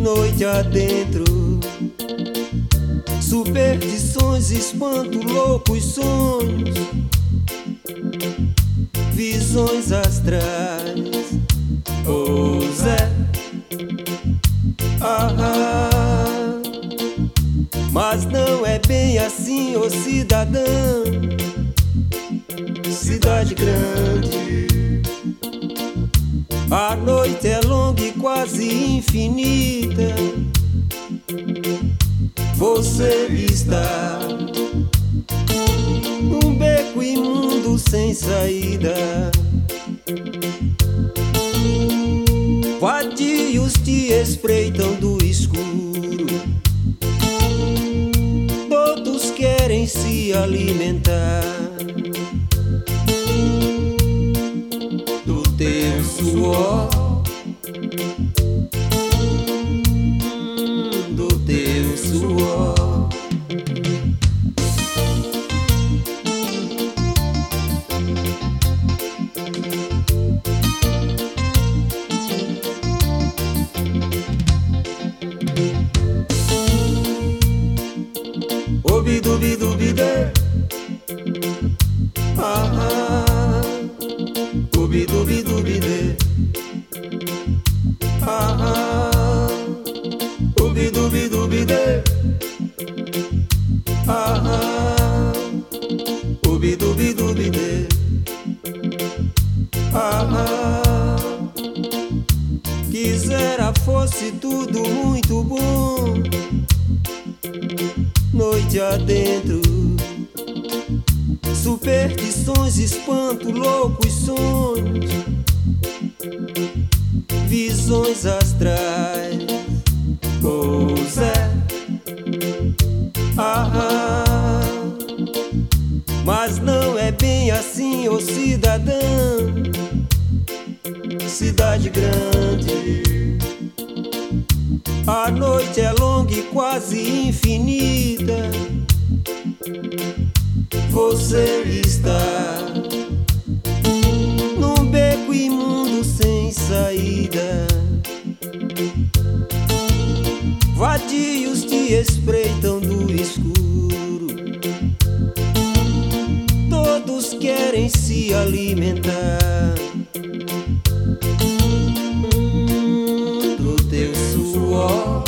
noite adentro. Superstições, espanto, loucos sonhos, visões astrais. Oh Zé, mas não é bem assim, ô cidadão. Cidade grande, a noite é longa e quase infinita. Você está num beco imundo sem saída. Vadios te espreitam do escuro, todos querem se alimentar do teu suor, do teu suor. Obi-dubi-dubi-dê, obi-dubi-dubi-dê, obi-dubi-dubi-dê, obi-dubi-dubi-dê. Quisera fosse tudo muito bom, noite adentro. Superstições, espanto, loucos sonhos, visões astrais. Oh Zé, mas não é bem assim, ô cidadão. Cidade grande, a noite é longa e quase infinita. Você está num beco imundo sem saída. Vadios te espreitam do escuro, todos querem se alimentar do teu suor.